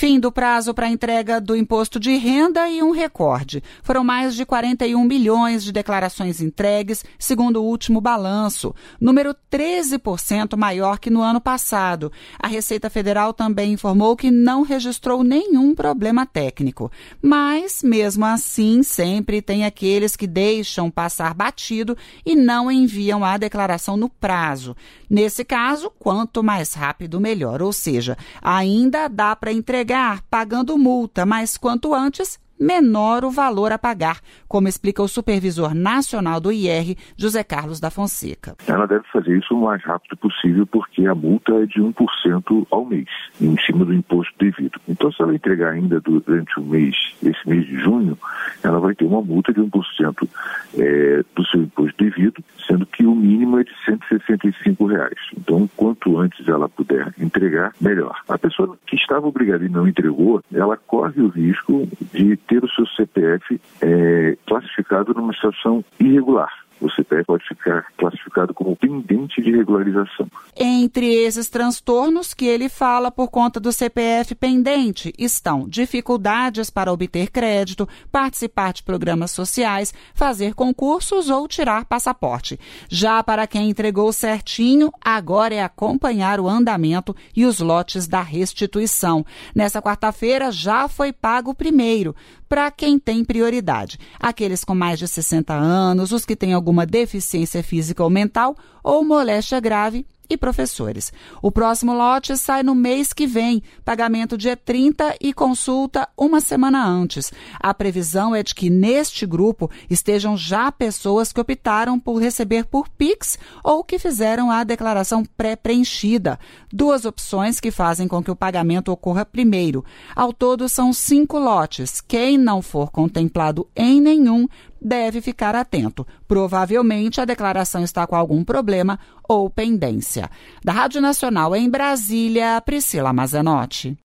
Fim do prazo para a entrega do imposto de renda e um recorde. Foram mais de 41 milhões de declarações entregues, segundo o último balanço, número 13% maior que no ano passado. A Receita Federal também informou que não registrou nenhum problema técnico. Mas, mesmo assim, sempre tem aqueles que deixam passar batido e não enviam a declaração no prazo. Nesse caso, quanto mais rápido, melhor. Ou seja, ainda dá para entregar pagando multa, mas quanto antes, menor o valor a pagar, como explica o supervisor nacional do IR, José Carlos da Fonseca. Ela deve fazer isso o mais rápido possível, porque a multa é de 1% ao mês, em cima do imposto devido. Então, se ela entregar ainda durante o mês, esse mês de junho, ela vai ter uma multa de 1% do seu imposto devido, sendo que o mínimo é de R$ 165. Então, quanto antes ela puder entregar, melhor. A pessoa que estava obrigada e não entregou, ela corre o risco de ter o seu CPF classificado numa situação irregular. O CPF pode ficar classificado como pendente de regularização. Entre esses transtornos que ele fala por conta do CPF pendente estão dificuldades para obter crédito, participar de programas sociais, fazer concursos ou tirar passaporte. Já para quem entregou certinho, agora é acompanhar o andamento e os lotes da restituição. Nessa quarta-feira já foi pago o primeiro, para quem tem prioridade. Aqueles com mais de 60 anos, os que têm alguma deficiência física ou mental ou moléstia grave e professores. O próximo lote sai no mês que vem, pagamento dia 30 e consulta uma semana antes. A previsão é de que neste grupo estejam já pessoas que optaram por receber por Pix ou que fizeram a declaração pré-preenchida. Duas opções que fazem com que o pagamento ocorra primeiro. Ao todo são 5 lotes. Quem não for contemplado em nenhum deve ficar atento. Provavelmente a declaração está com algum problema ou pendência. Da Rádio Nacional em Brasília, Priscila Mazenotti.